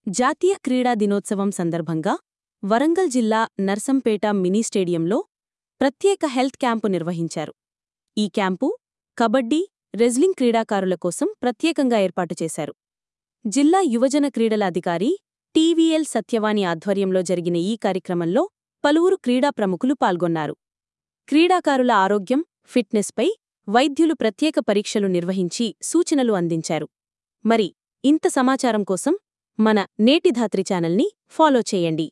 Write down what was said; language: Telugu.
జాతీయ క్రీడా దినోత్సవం సందర్భంగా వరంగల్ జిల్లా నర్సంపేట మినీ స్టేడియంలో ప్రత్యేక హెల్త్ క్యాంపు నిర్వహించారు. ఈ క్యాంపు కబడ్డీ, రెజ్లింగ్ క్రీడాకారుల కోసం ప్రత్యేకంగా ఏర్పాటు చేశారు. జిల్లా యువజన క్రీడల అధికారి టీవీఎల్ సత్యవాణి ఆధ్వర్యంలో జరిగిన ఈ కార్యక్రమంలో పలువురు క్రీడా ప్రముఖులు పాల్గొన్నారు. క్రీడాకారుల ఆరోగ్యం, ఫిట్నెస్పై వైద్యులు ప్రత్యేక పరీక్షలు నిర్వహించి సూచనలు అందించారు. మరి ఇంత సమాచారం కోసం మన నేటి ధాత్రి ఛానల్ని ఫాలో చేయండి.